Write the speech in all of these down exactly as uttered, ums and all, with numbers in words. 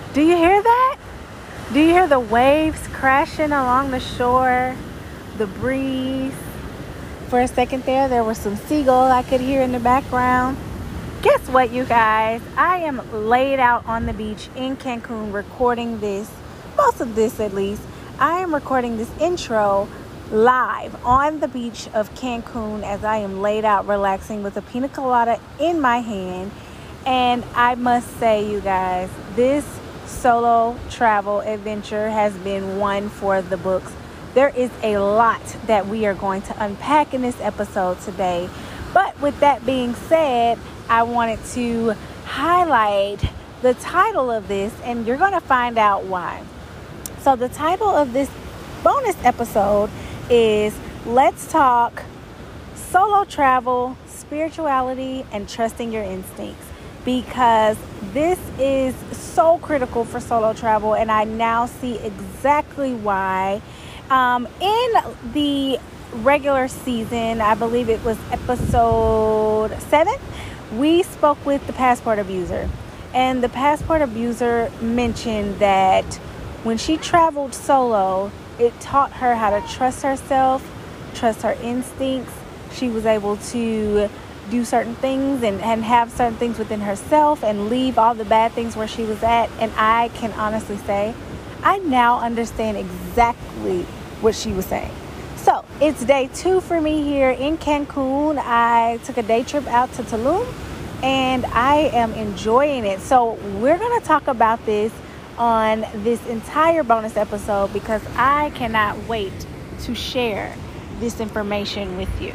Do you hear that? Do you hear the waves crashing along the shore? The breeze? For a second there, there was some seagull I could hear in the background. Guess what, you guys? I am laid out on the beach in Cancun recording this, most of this at least. I am recording this intro live on the beach of Cancun as I am laid out relaxing with a pina colada in my hand. And I must say, you guys, this solo travel adventure has been one for the books. There is a lot that we are going to unpack in this episode today. But with that being said, I wanted to highlight the title of this, and you're going to find out why. So the title of this bonus episode is Let's Talk Solo Travel, Spirituality, and Trusting Your Instincts. Because this is so critical for solo travel, and I now see exactly why. Um, in the regular season, I believe it was episode seven, we spoke with the passport abuser. And the passport abuser mentioned that when she traveled solo, it taught her how to trust herself, trust her instincts. She was able to do certain things and, and have certain things within herself and leave all the bad things where she was at. And I can honestly say, I now understand exactly what she was saying. So it's day two for me here in Cancun. I took a day trip out to Tulum and I am enjoying it. So we're going to talk about this on this entire bonus episode because I cannot wait to share this information with you.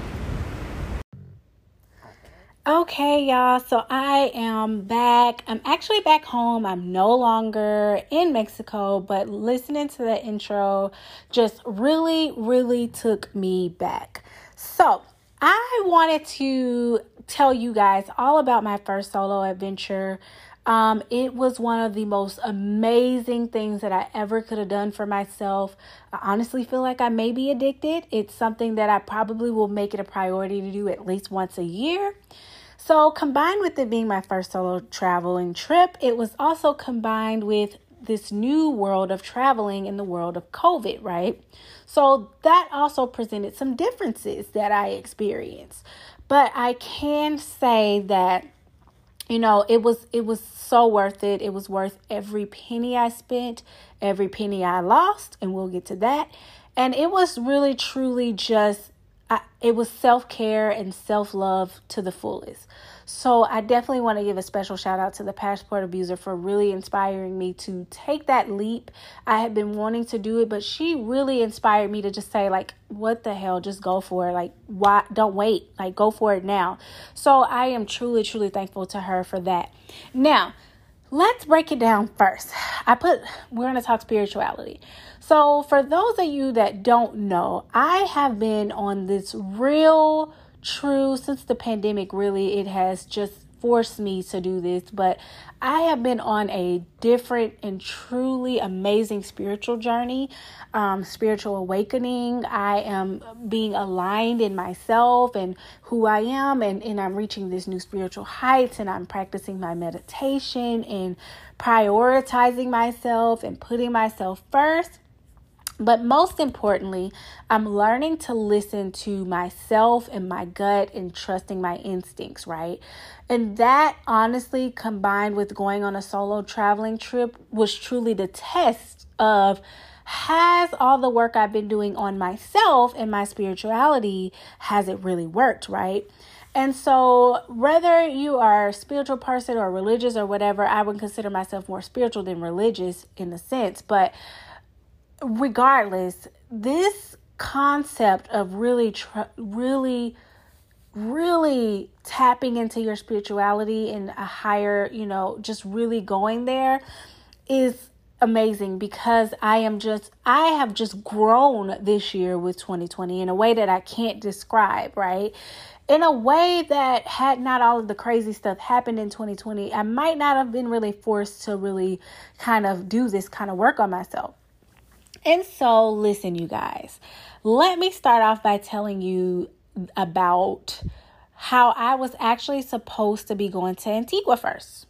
Okay, y'all, so I am back. I'm actually back home. I'm no longer in Mexico, but listening to the intro just really, really took me back. So I wanted to tell you guys all about my first solo adventure. Um, it was one of the most amazing things that I ever could have done for myself. I honestly feel like I may be addicted. It's something that I probably will make it a priority to do at least once a year. So combined with it being my first solo traveling trip, it was also combined with this new world of traveling in the world of COVID, right? So that also presented some differences that I experienced. But I can say that, you know, it was it was so worth it. It was worth every penny I spent, every penny I lost, and we'll get to that. And it was really, truly just I, it was self-care and self-love to the fullest. So I definitely want to give a special shout out to the passport abuser for really inspiring me to take that leap. I had been wanting to do it, but she really inspired me to just say, like, what the hell, just go for it. Like, why? Don't wait. Like, go for it now. So I am truly, truly thankful to her for that. Now, let's break it down first. I put, we're going to talk spirituality. So for those of you that don't know, I have been on this real, true, since the pandemic, really, it has just forced me to do this. But I have been on a different and truly amazing spiritual journey, um, spiritual awakening. I am being aligned in myself and who I am, and, and I'm reaching this new spiritual heights, and I'm practicing my meditation and prioritizing myself and putting myself first. But most importantly, I'm learning to listen to myself and my gut and trusting my instincts, right? And that honestly, combined with going on a solo traveling trip, was truly the test of, has all the work I've been doing on myself and my spirituality, has it really worked, right? And so whether you are a spiritual person or religious or whatever, I would consider myself more spiritual than religious in a sense. But regardless, this concept of really, tr- really, really tapping into your spirituality and a higher, you know, just really going there is amazing, because I am just, I have just grown this year with twenty twenty in a way that I can't describe, right? In a way that had not all of the crazy stuff happened in twenty twenty, I might not have been really forced to really kind of do this kind of work on myself. And so, listen, you guys, let me start off by telling you about how I was actually supposed to be going to Antigua first.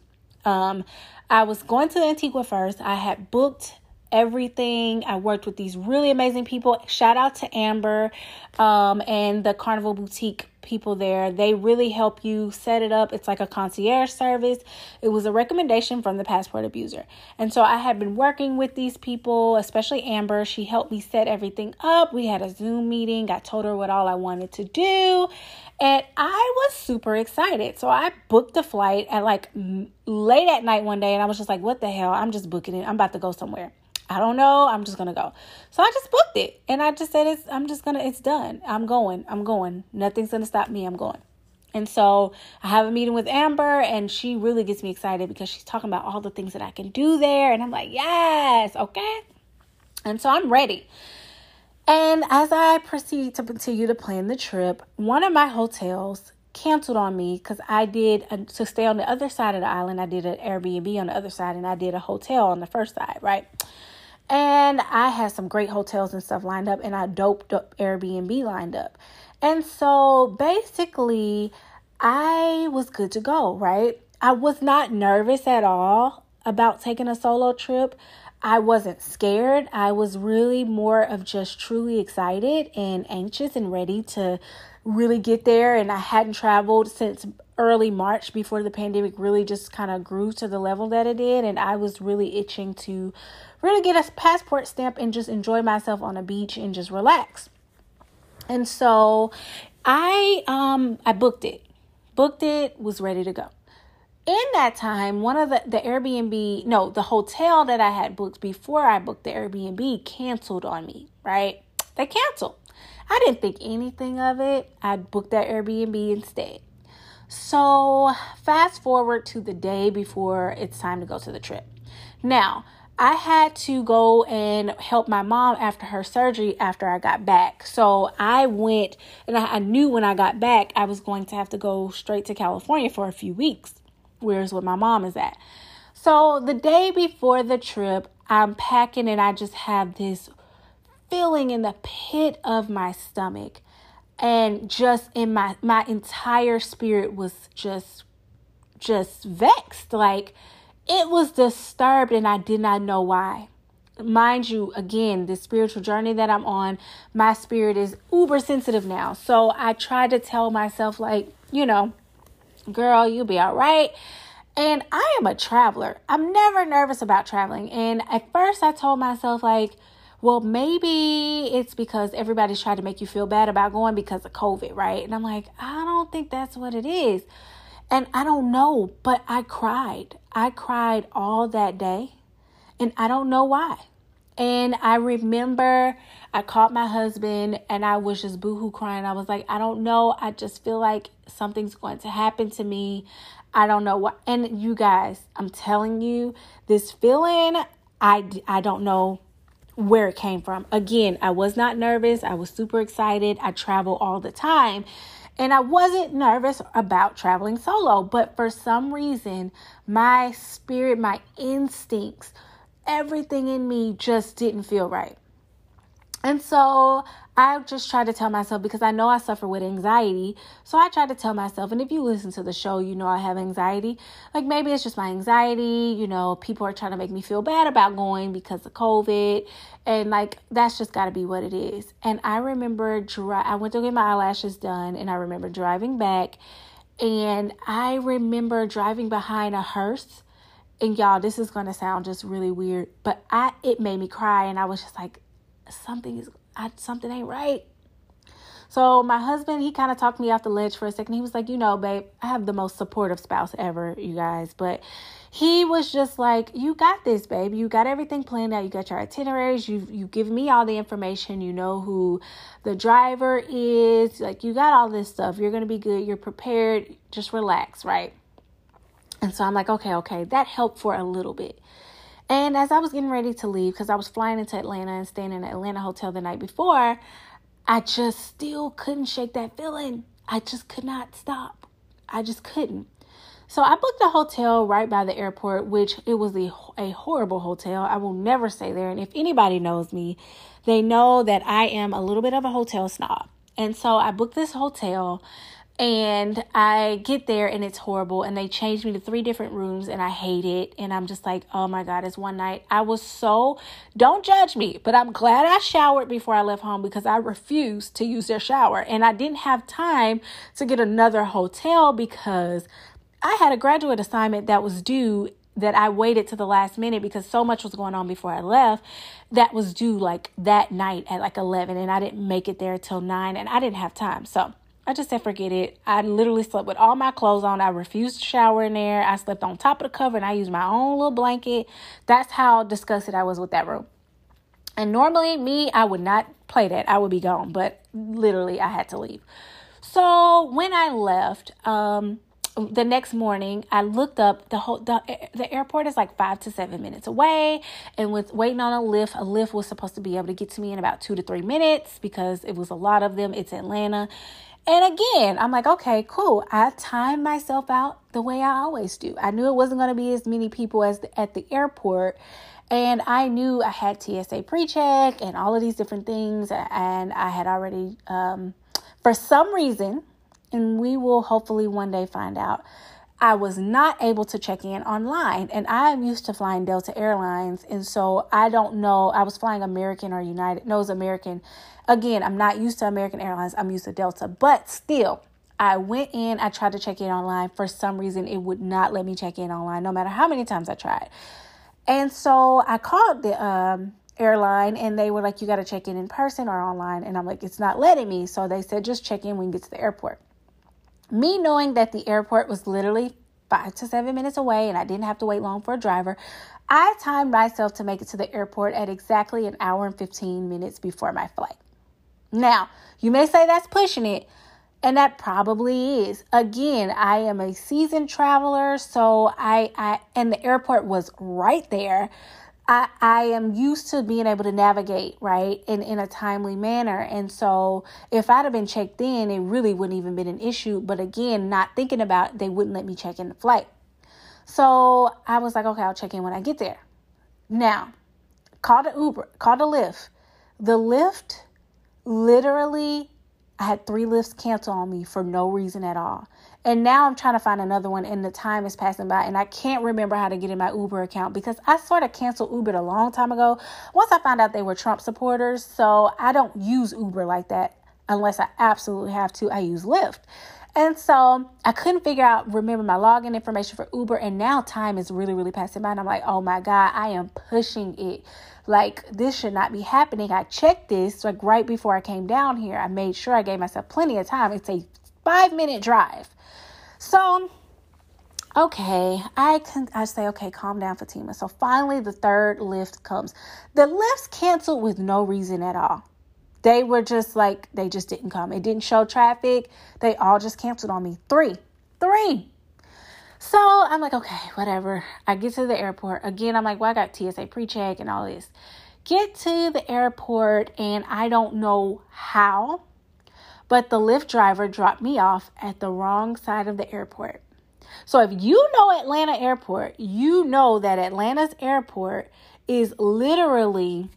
Um, I was going to Antigua first. I had booked everything. I worked with these really amazing people. Shout out to Amber um, and the Carnival Boutique people there. They really help you set it up. It's like a concierge service. It was a recommendation from the passport abuser. And so I had been working with these people, especially Amber. She helped me set everything up. We had a Zoom meeting. I told her what all I wanted to do. And I was super excited. So I booked a flight at like late at night one day. And I was just like, what the hell? I'm just booking it. I'm about to go somewhere. I don't know. I'm just going to go. So I just booked it. And I just said, it's, I'm just going to, it's done. I'm going. I'm going. Nothing's going to stop me. I'm going. And so I have a meeting with Amber, and she really gets me excited because she's talking about all the things that I can do there. And I'm like, yes. Okay. And so I'm ready. And as I proceed to continue to plan the trip, one of my hotels canceled on me because I did, a, to stay on the other side of the island, I did an Airbnb on the other side, and I did a hotel on the first side, right? And I had some great hotels and stuff lined up, and I doped up Airbnb lined up. And so basically, I was good to go, right? I was not nervous at all about taking a solo trip. I wasn't scared. I was really more of just truly excited and anxious and ready to really get there. And I hadn't traveled since early March, before the pandemic really just kind of grew to the level that it did. And I was really itching to really get a passport stamp and just enjoy myself on a beach and just relax. And so I um I booked it, booked it, was ready to go. In that time, one of the, the Airbnb, no, the hotel that I had booked before I booked the Airbnb canceled on me, right? They canceled. I didn't think anything of it. I booked that Airbnb instead. So fast forward to the day before it's time to go to the trip. Now, I had to go and help my mom after her surgery after I got back. So I went, and I, I knew when I got back, I was going to have to go straight to California for a few weeks, where's where my mom is at. So the day before the trip, I'm packing, and I just have this feeling in the pit of my stomach. And just in my, my entire spirit was just, just vexed. Like, it was disturbed, and I did not know why. Mind you, again, the spiritual journey that I'm on, my spirit is uber sensitive now. So I tried to tell myself, like, you know, girl, you'll be all right. And I am a traveler. I'm never nervous about traveling. And at first I told myself, like, well, maybe it's because everybody's trying to make you feel bad about going because of COVID, right? And I'm like, I don't think that's what it is. And I don't know, but I cried. I cried all that day, and I don't know why. And I remember I called my husband, and I was just boohoo crying. I was like, I don't know. I just feel like something's going to happen to me. I don't know what. And you guys, I'm telling you, this feeling, I, I don't know where it came from. Again, I was not nervous. I was super excited. I travel all the time. And I wasn't nervous about traveling solo, but for some reason, my spirit, my instincts, everything in me just didn't feel right. And so I just tried to tell myself, because I know I suffer with anxiety. So I tried to tell myself, and if you listen to the show, you know I have anxiety. Like, maybe it's just my anxiety. You know, people are trying to make me feel bad about going because of COVID. And like, that's just got to be what it is. And I remember dri- I went to get my eyelashes done, and I remember driving back. And I remember driving behind a hearse. And y'all, this is going to sound just really weird, but I it made me cry. And I was just like, something is I, something ain't right. So my husband, he kind of talked me off the ledge for a second. He was like, you know, babe, I have the most supportive spouse ever, you guys. But he was just like, you got this, babe. You got everything planned out. You got your itineraries. You you give me all the information. You know who the driver is. Like, you got all this stuff. You're going to be good. You're prepared. Just relax, right? And so I'm like, okay, okay. That helped for a little bit. And as I was getting ready to leave, because I was flying into Atlanta and staying in an Atlanta hotel the night before, I just still couldn't shake that feeling. I just could not stop. I just couldn't. So I booked a hotel right by the airport, which it was a, a horrible hotel. I will never stay there. And if anybody knows me, they know that I am a little bit of a hotel snob. And so I booked this hotel. And I get there and it's horrible. And they changed me to three different rooms and I hate it. And I'm just like, oh my God, it's one night. I was so, don't judge me, but I'm glad I showered before I left home because I refused to use their shower. And I didn't have time to get another hotel because I had a graduate assignment that was due that I waited to the last minute because so much was going on before I left that was due like that night at like eleven. And I didn't make it there till nine and I didn't have time. So I just said, forget it. I literally slept with all my clothes on. I refused to shower in there. I slept on top of the cover and I used my own little blanket. That's how disgusted I was with that room. And normally me, I would not play that. I would be gone, but literally I had to leave. So when I left, um, the next morning, I looked up the whole, the, the airport is like five to seven minutes away. And with waiting on a lift, a lift was supposed to be able to get to me in about two to three minutes because it was a lot of them. It's Atlanta. And again, I'm like, okay, cool. I timed myself out the way I always do. I knew it wasn't going to be as many people as the, at the airport. And I knew I had T S A pre-check and all of these different things. And I had already, um, for some reason, and we will hopefully one day find out, I was not able to check in online. And I am used to flying Delta Airlines. And so I don't know, I was flying American or United. No, it was American. Again, I'm not used to American Airlines. I'm used to Delta. But still, I went in, I tried to check in online. For some reason, it would not let me check in online, no matter how many times I tried. And so I called the um, airline and they were like, you got to check in in person or online. And I'm like, it's not letting me. So they said, just check in when you get to the airport. Me knowing that the airport was literally five to seven minutes away and I didn't have to wait long for a driver, I timed myself to make it to the airport at exactly an hour and fifteen minutes before my flight. Now, you may say that's pushing it, and that probably is. Again, I am a seasoned traveler, so I, I and the airport was right there. I, I am used to being able to navigate, right, in, in a timely manner. And so if I'd have been checked in, it really wouldn't even been an issue. But again, not thinking about it, they wouldn't let me check in the flight. So I was like, okay, I'll check in when I get there. Now, called an Uber, called a Lyft. The Lyft, literally, I had three lifts cancel on me for no reason at all. And now I'm trying to find another one and the time is passing by and I can't remember how to get in my Uber account because I sort of canceled Uber a long time ago once I found out they were Trump supporters. So I don't use Uber like that unless I absolutely have to. I use Lyft. And so I couldn't figure out, remember my login information for Uber. And now time is really, really passing by. And I'm like, oh my God, I am pushing it. Like, this should not be happening. I checked this like right before I came down here. I made sure I gave myself plenty of time. It's a five minute drive. So, okay, I can, I say, okay, calm down, Fatima. So finally the third lift comes. The lifts canceled with no reason at all. They were just like, they just didn't come. It didn't show traffic. They all just canceled on me. Three, three. So I'm like, okay, whatever. I get to the airport. Again, I'm like, well, I got T S A pre-check and all this. Get to the airport and I don't know how, but the Lyft driver dropped me off at the wrong side of the airport. So if you know Atlanta Airport, you know that Atlanta's airport is literally,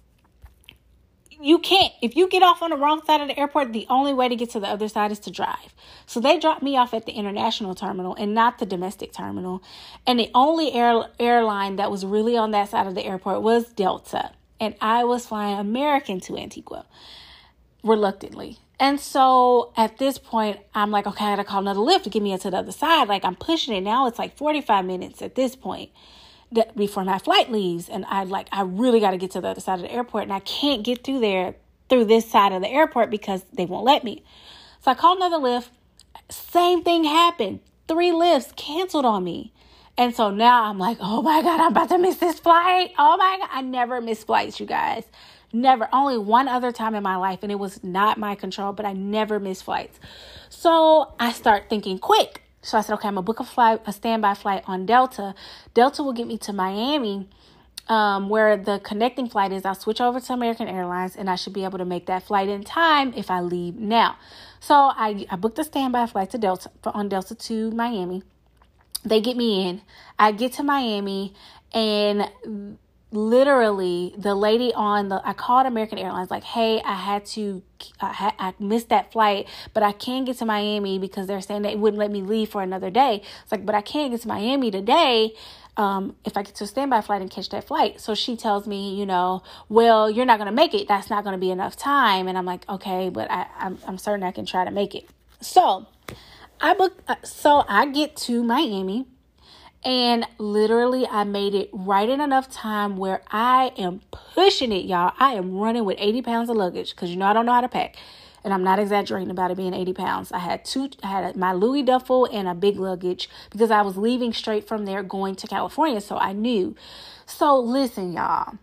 you can't, if you get off on the wrong side of the airport, the only way to get to the other side is to drive. So they dropped me off at the international terminal and not the domestic terminal. And the only air, airline that was really on that side of the airport was Delta. And I was flying American to Antigua, reluctantly. And so at this point, I'm like, okay, I gotta call another Lyft to get me into the other side. Like, I'm pushing it now. It's like forty-five minutes at this point that before my flight leaves. And I like, I really got to get to the other side of the airport. And I can't get through there through this side of the airport because they won't let me. So I called another Lyft. Same thing happened. Three Lyfts canceled on me. And so now I'm like, oh my God, I'm about to miss this flight. Oh my God. I never miss flights, you guys. Never. Only one other time in my life, and it was not my control, but I never miss flights. So I start thinking quick. So I said, okay, I'm going to book a flight, a standby flight on Delta. Delta will get me to Miami, um, where the connecting flight is. I'll switch over to American Airlines, and I should be able to make that flight in time if I leave now. So I, I booked a standby flight to Delta, on Delta to Miami. They get me in. I get to Miami, and literally the lady on the, I called American Airlines like, hey, I had to, I, had, I missed that flight, but I can get to Miami because they're saying they wouldn't let me leave for another day. It's like, but I can't get to Miami today. Um, if I get to a standby flight and catch that flight. So she tells me, you know, well, you're not going to make it. That's not going to be enough time. And I'm like, okay, but I, I'm, I'm certain I can try to make it. So I booked, so I get to Miami. And literally, I made it right in enough time where I am pushing it, y'all. I am running with eighty pounds of luggage because, you know, I don't know how to pack. And I'm not exaggerating about it being eighty pounds. I had two, I had my Louis duffel and a big luggage because I was leaving straight from there going to California. So I knew. So listen, y'all.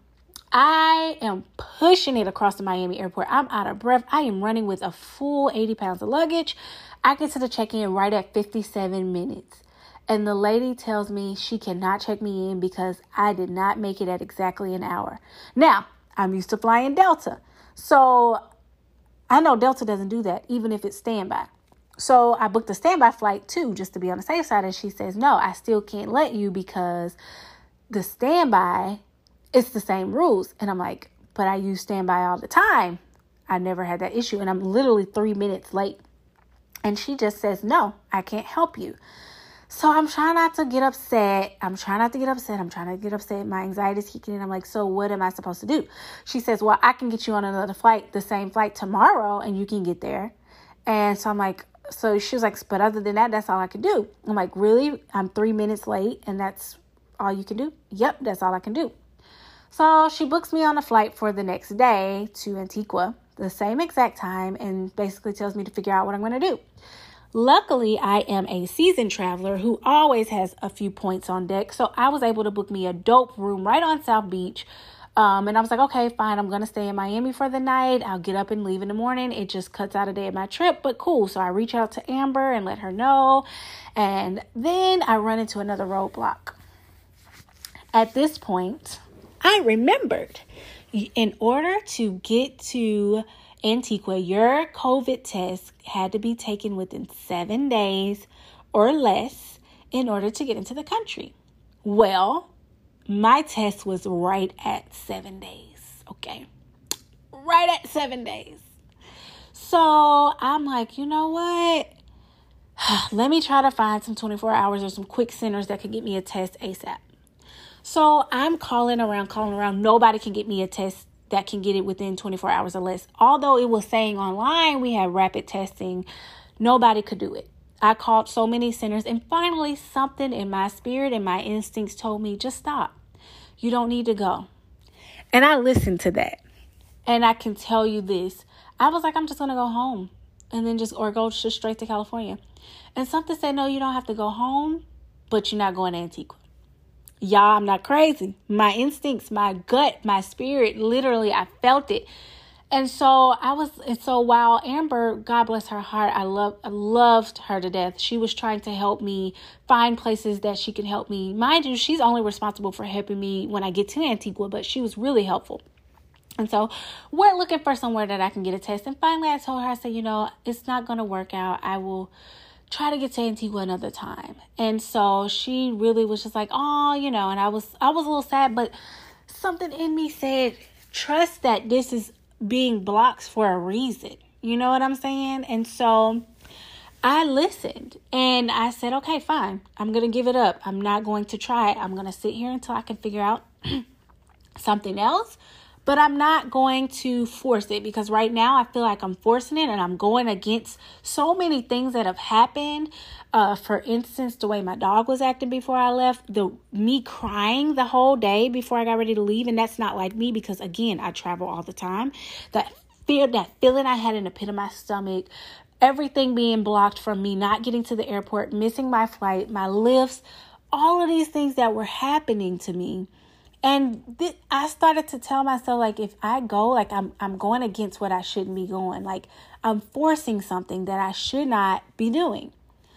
I am pushing it across the Miami airport. I'm out of breath. I am running with a full eighty pounds of luggage. I get to the check-in right at fifty-seven minutes. And the lady tells me she cannot check me in because I did not make it at exactly an hour. Now, I'm used to flying Delta. So I know Delta doesn't do that, even if it's standby. So I booked a standby flight too, just to be on the safe side. And she says, no, I still can't let you because the standby, it's the same rules. And I'm like, but I use standby all the time. I never had that issue. And I'm literally three minutes late. And she just says, no, I can't help you. So I'm trying not to get upset. I'm trying not to get upset. I'm trying to get upset. My anxiety is kicking in. I'm like, so what am I supposed to do? She says, well, I can get you on another flight, the same flight tomorrow, and you can get there. And so I'm like, so she was like, but other than that, that's all I can do. I'm like, really? I'm three minutes late and that's all you can do? Yep, that's all I can do. So she books me on a flight for the next day to Antigua, the same exact time, and basically tells me to figure out what I'm going to do. Luckily, I am a seasoned traveler who always has a few points on deck. So I was able to book me a dope room right on South Beach. Um, and I was like, okay, fine. I'm going to stay in Miami for the night. I'll get up and leave in the morning. It just cuts out a day of my trip, but cool. So I reach out to Amber and let her know. And then I run into another roadblock. At this point, I remembered in order to get to Antigua, your COVID test had to be taken within seven days or less in order to get into the country. Well, my test was right at seven days. Okay. Right at seven days. So I'm like, you know what? Let me try to find some twenty-four hours or some quick centers that could get me a test ASAP. So I'm calling around, calling around. Nobody can get me a test that can get it within twenty-four hours or less. Although it was saying online we had rapid testing, nobody could do it. I called so many centers, and finally something in my spirit and my instincts told me, just stop. You don't need to go. And I listened to that. And I can tell you this. I was like, I'm just going to go home and then just, or go just straight to California. And something said, no, you don't have to go home, but you're not going to Antigua. Y'all, I'm not crazy. My instincts, my gut, my spirit, literally, I felt it. And so I was, and so while Amber, God bless her heart, I love, I loved her to death. She was trying to help me find places that she could help me. Mind you, she's only responsible for helping me when I get to Antigua, but she was really helpful. And so we're looking for somewhere that I can get a test. And finally I told her, I said, you know, it's not going to work out. I will try to get to Antigua another time. And so she really was just like, oh, you know, and I was, I was a little sad, but something in me said, trust that this is being blocked for a reason. You know what I'm saying? And so I listened and I said, okay, fine. I'm going to give it up. I'm not going to try it. I'm going to sit here until I can figure out something else. But I'm not going to force it because right now I feel like I'm forcing it and I'm going against so many things that have happened. Uh, for instance, the way my dog was acting before I left, the me crying the whole day before I got ready to leave. And that's not like me because, again, I travel all the time. That fear, that feeling I had in the pit of my stomach, everything being blocked from me, not getting to the airport, missing my flight, my lifts, all of these things that were happening to me. And th- I started to tell myself, like, if I go, like, I'm I'm going against what I shouldn't be going. Like, I'm forcing something that I should not be doing.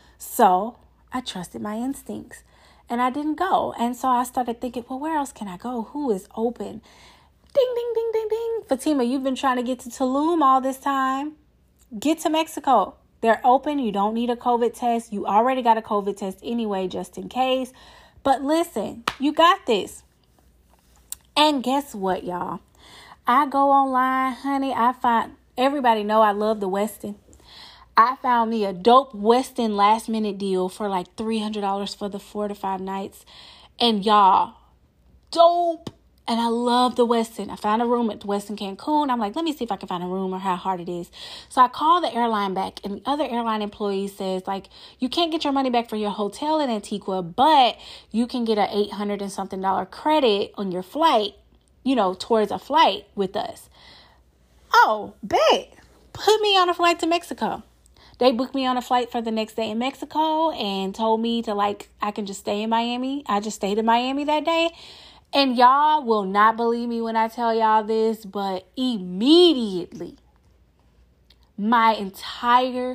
So I trusted my instincts and I didn't go. And so I started thinking, well, where else can I go? Who is open? Ding, ding, ding, ding, ding. Fatima, you've been trying to get to Tulum all this time. Get to Mexico. They're open. You don't need a COVID test. You already got a COVID test anyway, just in case. But listen, you got this. And guess what, y'all? I go online, honey. I find everybody know I love the Westin. I found me a dope Westin last minute deal for like three hundred dollars for the four to five nights. And y'all, dope. And I love the Westin. I found a room at the Westin Cancun. I'm like, let me see if I can find a room or how hard it is. So I call the airline back, and the other airline employee says, like, you can't get your money back for your hotel in Antigua, but you can get an eight hundred and something dollar credit on your flight, you know, towards a flight with us. Oh, bet. Put me on a flight to Mexico. They booked me on a flight for the next day in Mexico and told me to, like, I can just stay in Miami. I just stayed in Miami that day. And y'all will not believe me when I tell y'all this, but immediately my entire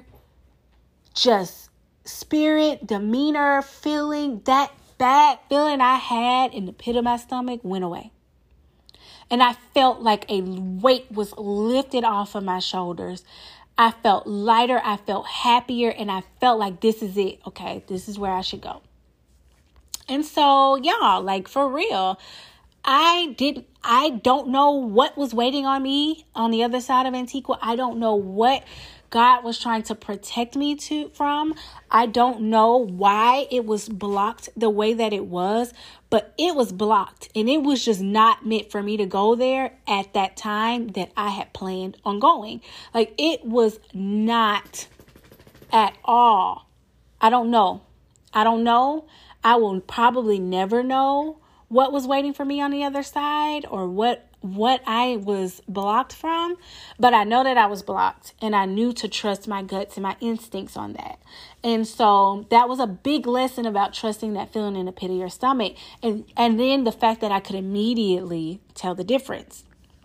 just spirit, demeanor, feeling, that bad feeling I had in the pit of my stomach went away. And I felt like a weight was lifted off of my shoulders. I felt lighter. I felt happier. And I felt like this is it. Okay, this is where I should go. And so, y'all, like, for real, I didn't, I don't know what was waiting on me on the other side of Antigua. I don't know what God was trying to protect me to from. I don't know why it was blocked the way that it was, but it was blocked, and it was just not meant for me to go there at that time that I had planned on going. Like, it was not at all. I don't know. I don't know. I will probably never know what was waiting for me on the other side or what what I was blocked from. But I know that I was blocked, and I knew to trust my guts and my instincts on that. And so that was a big lesson about trusting that feeling in the pit of your stomach. And, and then the fact that I could immediately tell the difference.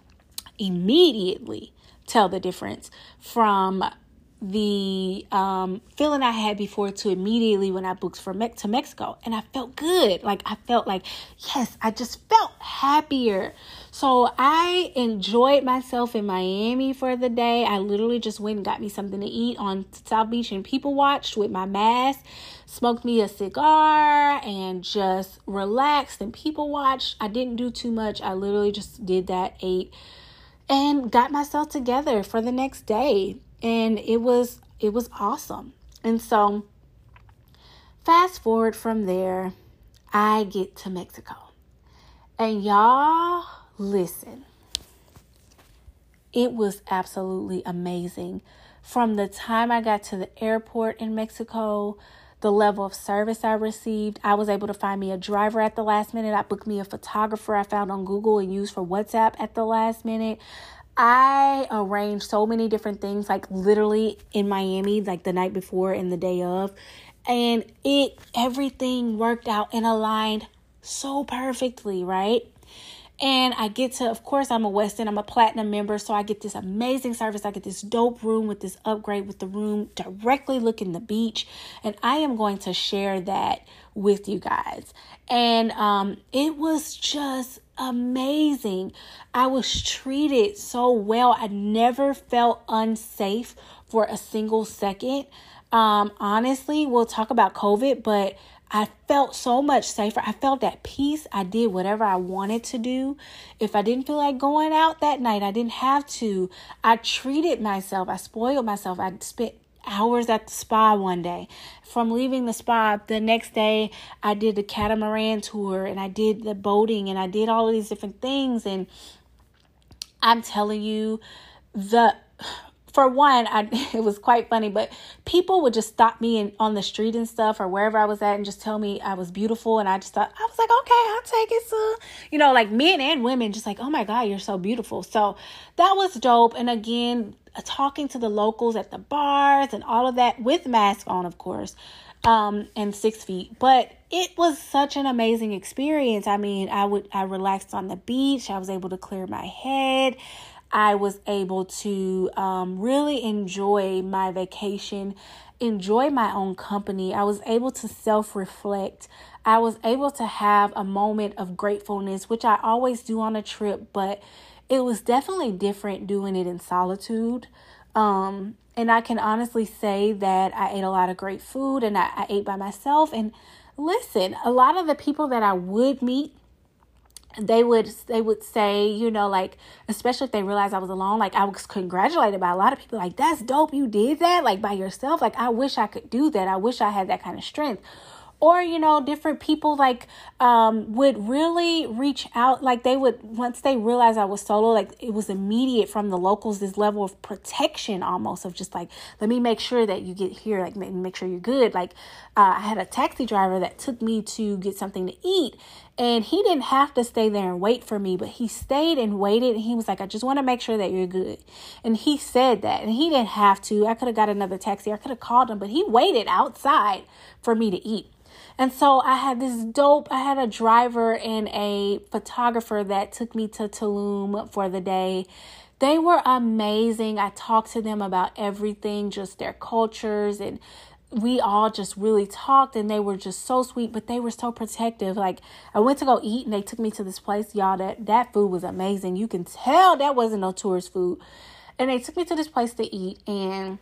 Immediately tell the difference from the um, feeling I had before to immediately when I booked for Me- to Mexico. And I felt good. Like, I felt like, yes, I just felt happier. So I enjoyed myself in Miami for the day. I literally just went and got me something to eat on South Beach and people watched with my mask, smoked me a cigar, and just relaxed and people watched. I didn't do too much. I literally just did that, ate, and got myself together for the next day. And it was it was awesome. And so fast forward from there, I get to Mexico. And y'all, listen. It was absolutely amazing. From the time I got to the airport in Mexico, the level of service I received, I was able to find me a driver at the last minute. I booked me a photographer I found on Google and used for WhatsApp at the last minute. I arranged so many different things, like literally in Miami, like the night before and the day of. And it, everything worked out and aligned so perfectly, right? And I get to, of course, I'm a Westin, I'm a platinum member, so I get this amazing service. I get this dope room with this upgrade with the room directly looking the beach. And I am going to share that with you guys. And um, it was just amazing. I was treated so well. I never felt unsafe for a single second. Um, honestly, we'll talk about COVID, but I felt so much safer. I felt at peace. I did whatever I wanted to do. If I didn't feel like going out that night, I didn't have to. I treated myself. I spoiled myself. I spent hours at the spa one day. From leaving the spa, the next day, I did the catamaran tour and I did the boating and I did all of these different things. And I'm telling you, the... For one, I, it was quite funny, but people would just stop me in, on the street and stuff or wherever I was at and just tell me I was beautiful. And I just thought, I was like, okay, I'll take it. So, you know, like men and women just like, oh my God, you're so beautiful. So that was dope. And again, talking to the locals at the bars and all of that with mask on, of course, um, and six feet. But it was such an amazing experience. I mean, I would, I relaxed on the beach. I was able to clear my head. I was able to um, really enjoy my vacation, enjoy my own company. I was able to self-reflect. I was able to have a moment of gratefulness, which I always do on a trip, but it was definitely different doing it in solitude. Um, and I can honestly say that I ate a lot of great food and I, I ate by myself. And listen, a lot of the people that I would meet they would they would say, you know, like, especially if they realized I was alone, like, I was congratulated by a lot of people, like, that's dope, you did that, like, by yourself. Like, I wish I could do that. I wish I had that kind of strength. Or, you know, different people, like, um, would really reach out. Like, they would, once they realized I was solo, like, it was immediate from the locals, this level of protection almost, of just like, let me make sure that you get here, like, make, make sure you're good. Like, uh, I had a taxi driver that took me to get something to eat, and he didn't have to stay there and wait for me, but he stayed and waited, and he was like, I just want to make sure that you're good. And he said that, and he didn't have to. I could have got another taxi. I could have called him, but he waited outside for me to eat. And so I had this dope, I had a driver and a photographer that took me to Tulum for the day. They were amazing. I talked to them about everything, just their cultures, and we all just really talked, and they were just so sweet, but they were so protective. Like, I went to go eat, and they took me to this place, y'all, that, that food was amazing. You can tell that wasn't no tourist food. And they took me to this place to eat, and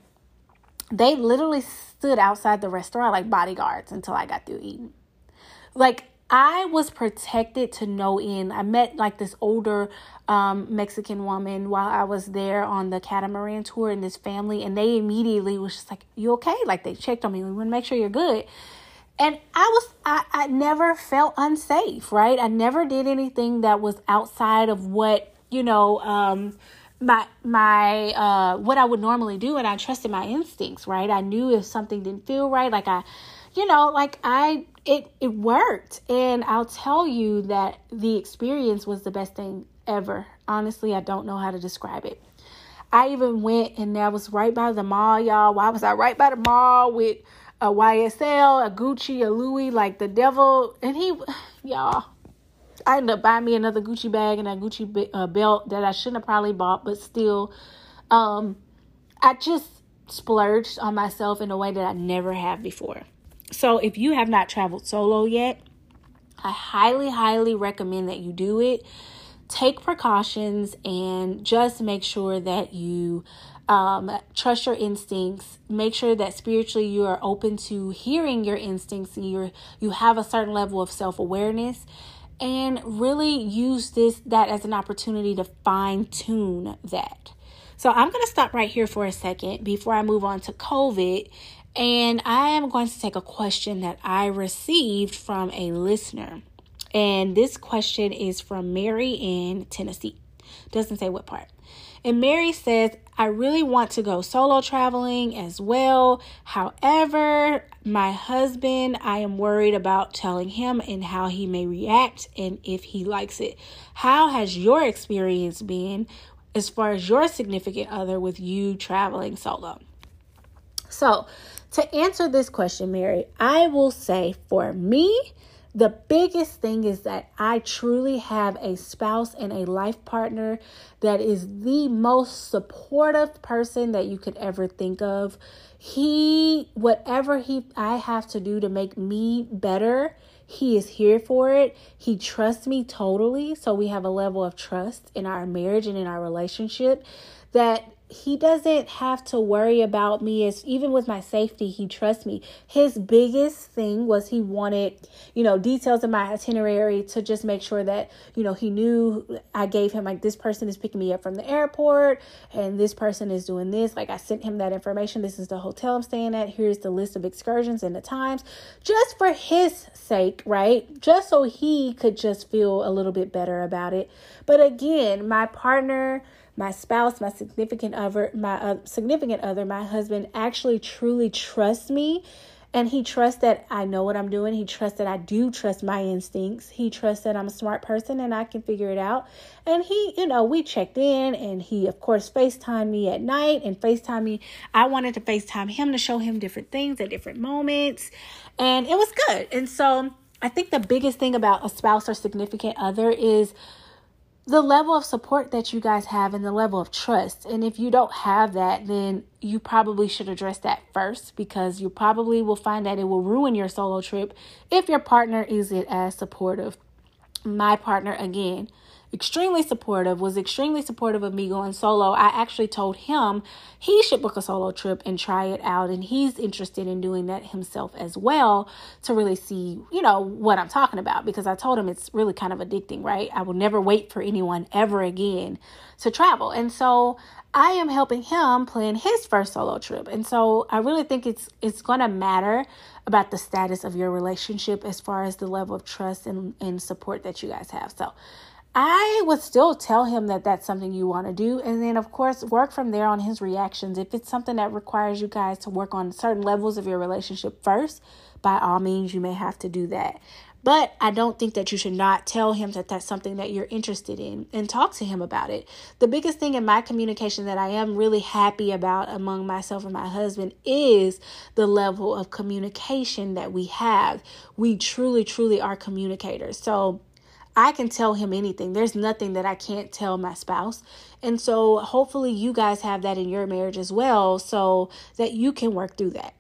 they literally stood outside the restaurant like bodyguards until I got through eating. Like, I was protected to no end. I met like this older um, Mexican woman while I was there on the catamaran tour, and this family, and they immediately was just like, you okay? Like, they checked on me. We want to make sure you're good. And I was, I, I never felt unsafe, right? I never did anything that was outside of what, you know, um, my, my, uh, what I would normally do. And I trusted my instincts, right? I knew if something didn't feel right, like I, you know, like I, it, it worked. And I'll tell you that the experience was the best thing ever. Honestly, I don't know how to describe it. I even went, and that was right by the mall, y'all. Why was I right by the mall with a Y S L, a Gucci, a Louis, like the devil? And he, y'all, I ended up buying me another Gucci bag and a Gucci uh, belt that I shouldn't have probably bought, but still, um, I just splurged on myself in a way that I never have before. So if you have not traveled solo yet, I highly, highly recommend that you do it. Take precautions and just make sure that you um, trust your instincts. Make sure that spiritually you are open to hearing your instincts, and you're, you have a certain level of self-awareness. And really use this that as an opportunity to fine tune that. So I'm going to stop right here for a second before I move on to COVID. And I am going to take a question that I received from a listener. And this question is from Mary in Tennessee. Doesn't say what part. And Mary says, I really want to go solo traveling as well. However, my husband, I am worried about telling him and how he may react and if he likes it. How has your experience been as far as your significant other with you traveling solo? So to answer this question, Mary, I will say for me, the biggest thing is that I truly have a spouse and a life partner that is the most supportive person that you could ever think of. He, whatever he, I have to do to make me better, he is here for it. He trusts me totally. So we have a level of trust in our marriage and in our relationship that he doesn't have to worry about me. As even with my safety, he trusts me. His biggest thing was he wanted, you know, details of my itinerary to just make sure that, you know, he knew I gave him like, this person is picking me up from the airport and this person is doing this. Like, I sent him that information. This is the hotel I'm staying at. Here's the list of excursions and the times, just for his sake, right? Just so he could just feel a little bit better about it. But again, my partner, my spouse, my significant other, my uh, significant other, my husband actually truly trusts me, and he trusts that I know what I'm doing. He trusts that I do trust my instincts. He trusts that I'm a smart person and I can figure it out. And he, you know, we checked in, and he, of course, FaceTimed me at night and FaceTime me. I wanted to FaceTime him to show him different things at different moments, and it was good. And so I think the biggest thing about a spouse or significant other is the level of support that you guys have and the level of trust. And if you don't have that, then you probably should address that first, because you probably will find that it will ruin your solo trip if your partner isn't as supportive. My partner, again, extremely supportive, was extremely supportive of me going solo. I actually told him he should book a solo trip and try it out. And he's interested in doing that himself as well to really see, you know, what I'm talking about, because I told him it's really kind of addicting, right? I will never wait for anyone ever again to travel. And so I am helping him plan his first solo trip. And so I really think it's it's going to matter about the status of your relationship as far as the level of trust and, and support that you guys have. So I would still tell him that that's something you want to do. And then, of course, work from there on his reactions. If it's something that requires you guys to work on certain levels of your relationship first, by all means, you may have to do that. But I don't think that you should not tell him that that's something that you're interested in and talk to him about it. The biggest thing in my communication that I am really happy about among myself and my husband is the level of communication that we have. We truly, truly are communicators. So I can tell him anything. There's nothing that I can't tell my spouse. And so hopefully you guys have that in your marriage as well, so that you can work through that.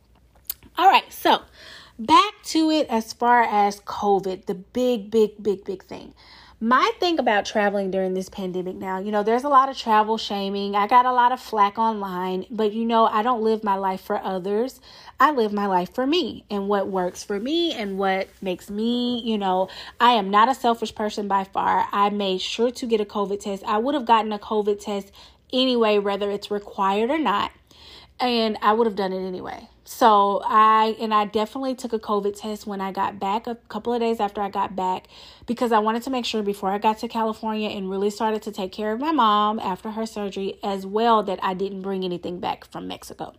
All right, so back to it as far as COVID, the big, big, big, big thing. My thing about traveling during this pandemic now, you know, there's a lot of travel shaming. I got a lot of flack online, but you know, I don't live my life for others. I live my life for me and what works for me and what makes me, you know, I am not a selfish person by far. I made sure to get a COVID test. I would have gotten a COVID test anyway, whether it's required or not. And I would have done it anyway. So I, and I definitely took a COVID test when I got back, a couple of days after I got back, because I wanted to make sure before I got to California and really started to take care of my mom after her surgery as well, that I didn't bring anything back from Mexico.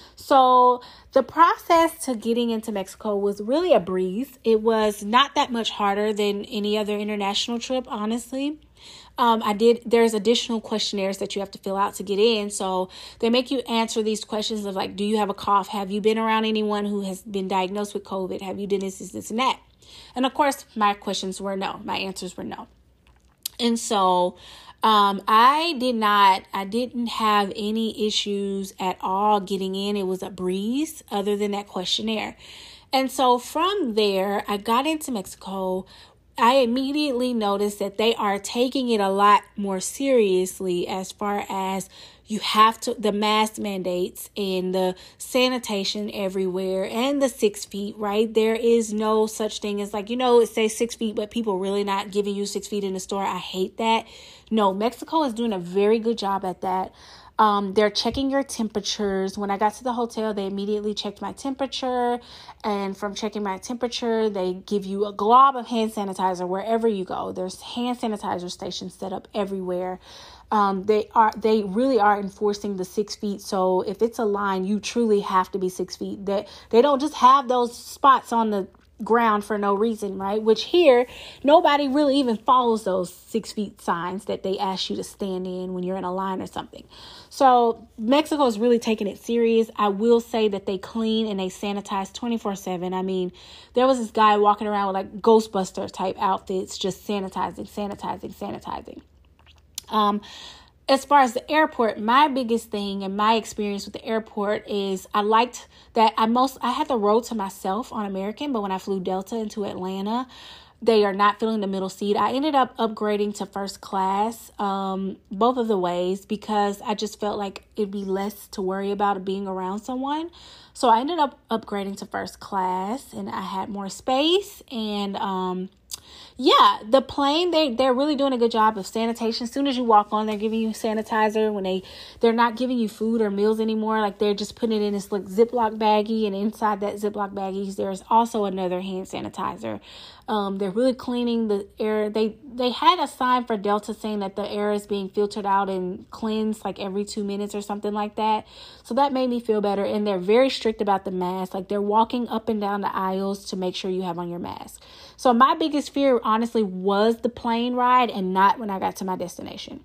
So the process to getting into Mexico was really a breeze. It was not that much harder than any other international trip, honestly. Um, I did, there's additional questionnaires that you have to fill out to get in. So they make you answer these questions of like, do you have a cough? Have you been around anyone who has been diagnosed with COVID? Have you done this, this, this, and that? And of course, my questions were no. My answers were no. And so um, I did not, I didn't have any issues at all getting in. It was a breeze other than that questionnaire. And so from there, I got into Mexico. I immediately noticed that they are taking it a lot more seriously as far as you have to, the mask mandates and the sanitation everywhere and the six feet, right? There is no such thing as like, you know, it says six feet, but people really not giving you six feet in the store. I hate that. No, Mexico is doing a very good job at that. Um, they're checking your temperatures. When I got to the hotel, they immediately checked my temperature. And from checking my temperature, they give you a glob of hand sanitizer wherever you go. There's hand sanitizer stations set up everywhere. Um, they are they really are enforcing the six feet. So if it's a line, you truly have to be six feet. They, they don't just have those spots on the ground for no reason, right? Which here, nobody really even follows those six feet signs that they ask you to stand in when you're in a line or something. So Mexico is really taking it serious. I will say that they clean and they sanitize twenty-four seven. I mean, there was this guy walking around with like Ghostbuster type outfits, just sanitizing, sanitizing, sanitizing. Um, As far as the airport, my biggest thing and my experience with the airport is I liked that I most I had the row to myself on American, but when I flew Delta into Atlanta, they are not filling the middle seat. I ended up upgrading to first class, um, both of the ways, because I just felt like it'd be less to worry about being around someone. So I ended up upgrading to first class, and I had more space. And um, yeah, the plane, they, they're really doing a good job of sanitation. As soon as you walk on, they're giving you sanitizer. When they, they're not giving you food or meals anymore. Like they're just putting it in this like Ziploc baggie, and inside that Ziploc baggie, there's also another hand sanitizer. Um, they're really cleaning the air. They they had a sign for Delta saying that the air is being filtered out and cleansed like every two minutes or something like that. So that made me feel better. And they're very strict about the mask. Like they're walking up and down the aisles to make sure you have on your mask. So my biggest fear, honestly, was the plane ride and not when I got to my destination.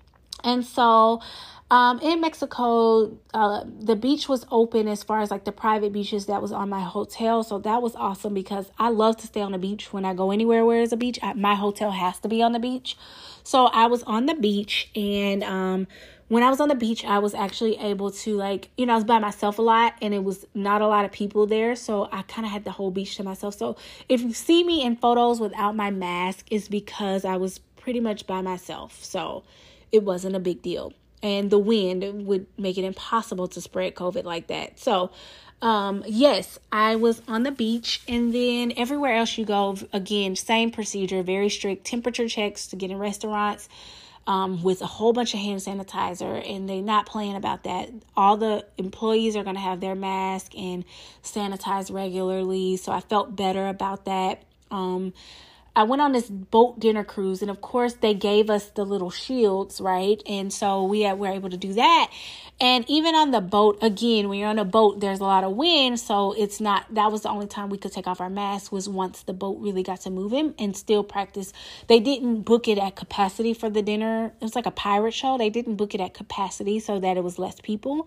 And so Um, in Mexico, uh, the beach was open as far as like the private beaches that was on my hotel. So that was awesome because I love to stay on the beach when I go anywhere where there's a beach. I, my hotel has to be on the beach. So I was on the beach, and um, when I was on the beach, I was actually able to like, you know, I was by myself a lot, and it was not a lot of people there. So I kind of had the whole beach to myself. So if you see me in photos without my mask, it's because I was pretty much by myself. So it wasn't a big deal. And the wind would make it impossible to spread COVID like that. So, um, yes, I was on the beach. And then everywhere else you go, again, same procedure, very strict temperature checks to get in restaurants, um, with a whole bunch of hand sanitizer. And they're not playing about that. All the employees are going to have their mask and sanitize regularly. So I felt better about that. Um, I went on this boat dinner cruise, and of course they gave us the little shields, right? And so we had, were able to do that. And even on the boat, again, when you're on a boat, there's a lot of wind. So it's not, that was the only time we could take off our masks, was once the boat really got to moving, and still practice. They didn't book it at capacity for the dinner. It was like a pirate show. They didn't book it at capacity so that it was less people.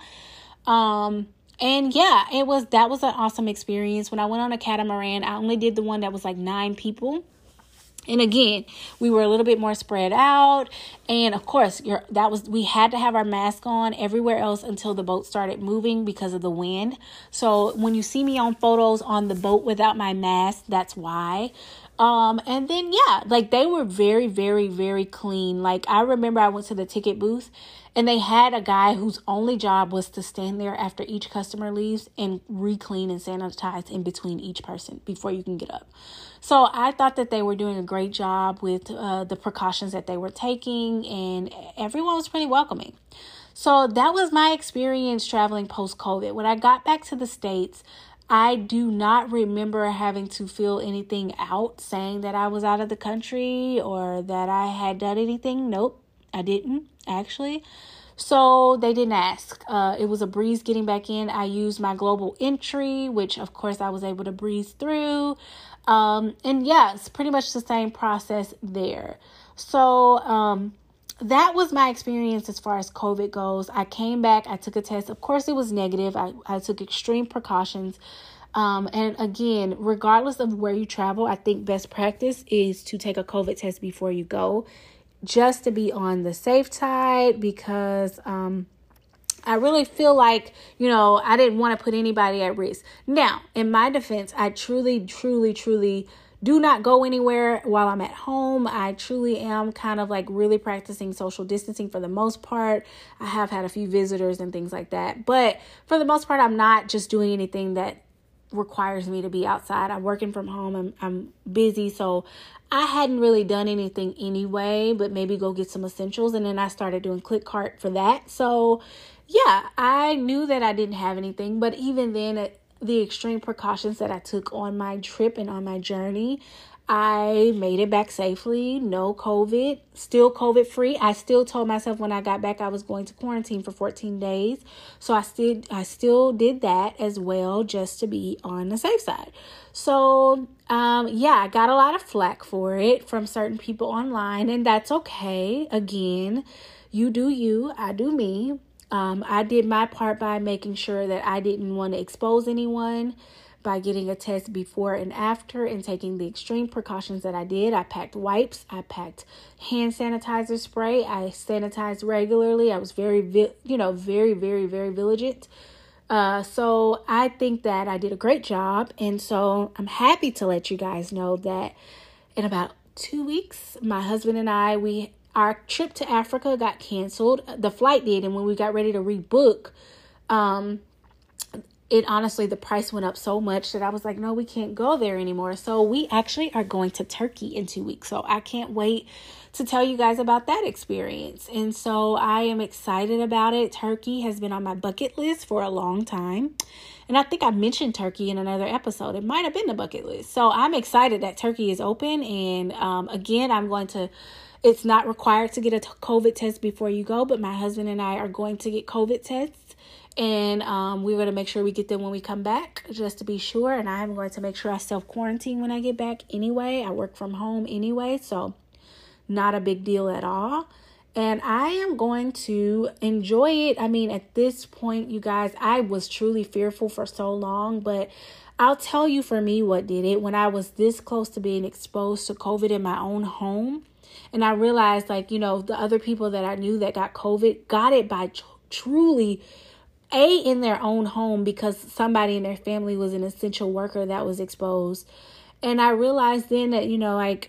Um, And yeah, it was, that was an awesome experience. When I went on a catamaran, I only did the one that was like nine people. And again, we were a little bit more spread out. And of course, you're, that was, we had to have our mask on everywhere else until the boat started moving because of the wind. So when you see me on photos on the boat without my mask, that's why. Um, and then, yeah, like they were very, very, very clean. Like I remember I went to the ticket booth and they had a guy whose only job was to stand there after each customer leaves and re-clean and sanitize in between each person before you can get up. So I thought that they were doing a great job with uh, the precautions that they were taking, and everyone was pretty welcoming. So that was my experience traveling post-COVID. When I got back to the States, I do not remember having to fill anything out saying that I was out of the country or that I had done anything. Nope, I didn't actually. So they didn't ask. Uh, it was a breeze getting back in. I used my global entry, which of course I was able to breeze through. Um, and yeah, it's pretty much the same process there. So, um, that was my experience as far as COVID goes. I came back, I took a test. Of course, it was negative. I, I took extreme precautions. Um, and again, regardless of where you travel, I think best practice is to take a COVID test before you go, just to be on the safe side, because, um, I really feel like, you know, I didn't want to put anybody at risk. Now, in my defense, I truly, truly, truly do not go anywhere while I'm at home. I truly am kind of like really practicing social distancing for the most part. I have had a few visitors and things like that. But for the most part, I'm not just doing anything that requires me to be outside. I'm working from home. I'm, I'm busy. So I hadn't really done anything anyway, but maybe go get some essentials. And then I started doing Clickcart for that. So yeah, I knew that I didn't have anything, but even then, it, the extreme precautions that I took on my trip and on my journey, I made it back safely. No COVID, still COVID free. I still told myself when I got back I was going to quarantine for fourteen days. So I still, I still did that as well, just to be on the safe side. So, um, yeah, I got a lot of flack for it from certain people online, and that's okay. Again, you do you, I do me. Um, I did my part by making sure that I didn't want to expose anyone by getting a test before and after and taking the extreme precautions that I did. I packed wipes. I packed hand sanitizer spray. I sanitized regularly. I was very, you know, very, very, very vigilant. Uh, so I think that I did a great job. And so I'm happy to let you guys know that in about two weeks, my husband and I, we Our trip to Africa got canceled. The flight did. And when we got ready to rebook, um, it honestly, the price went up so much that I was like, no, we can't go there anymore. So we actually are going to Turkey in two weeks. So I can't wait to tell you guys about that experience. And so I am excited about it. Turkey has been on my bucket list for a long time. And I think I mentioned Turkey in another episode. It might have been the bucket list. So I'm excited that Turkey is open. And um, again, I'm going to... It's not required to get a COVID test before you go, but my husband and I are going to get COVID tests, and um, we're going to make sure we get them when we come back, just to be sure. And I'm going to make sure I self-quarantine when I get back anyway. I work from home anyway, so not a big deal at all. And I am going to enjoy it. I mean, at this point, you guys, I was truly fearful for so long, but I'll tell you for me what did it. When I was this close to being exposed to COVID in my own home, and I realized, like, you know, the other people that I knew that got COVID got it by tr- truly, A, in their own home because somebody in their family was an essential worker that was exposed. And I realized then that, you know, like,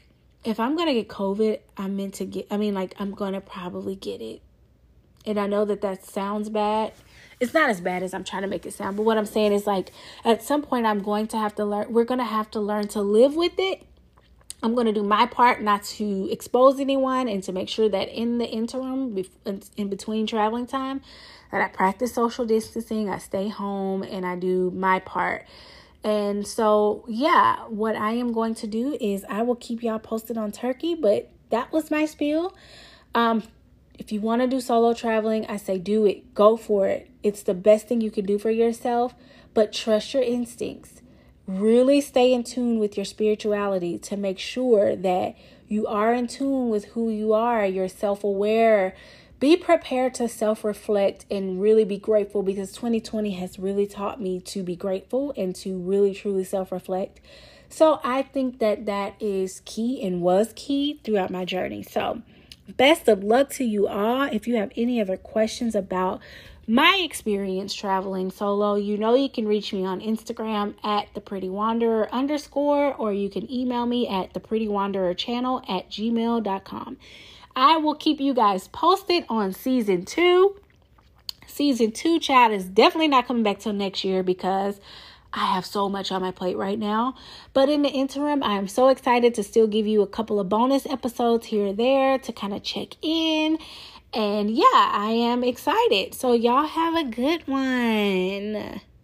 if I'm going to get COVID, I'm meant to get, I mean, like, I'm going to probably get it. And I know that that sounds bad. It's not as bad as I'm trying to make it sound. But what I'm saying is, like, at some point, I'm going to have to learn, we're going to have to learn to live with it. I'm going to do my part not to expose anyone and to make sure that in the interim, in between traveling time, that I practice social distancing, I stay home, and I do my part. And so, yeah, what I am going to do is I will keep y'all posted on Turkey, but that was my spiel. Um, if you want to do solo traveling, I say do it. Go for it. It's the best thing you can do for yourself, but trust your instincts. Really stay in tune with your spirituality to make sure that you are in tune with who you are. You're self-aware. Be prepared to self-reflect and really be grateful, because twenty twenty has really taught me to be grateful and to really, truly self-reflect. So I think that that is key and was key throughout my journey. So best of luck to you all. If you have any other questions about my experience traveling solo, you know you can reach me on Instagram at the pretty wanderer underscore, or you can email me at the pretty wanderer channel at gmail dot com. I will keep you guys posted on season two. Season two, child, is definitely not coming back till next year because I have so much on my plate right now. But in the interim, I am so excited to still give you a couple of bonus episodes here or there to kind of check in. And yeah, I am excited. So y'all have a good one.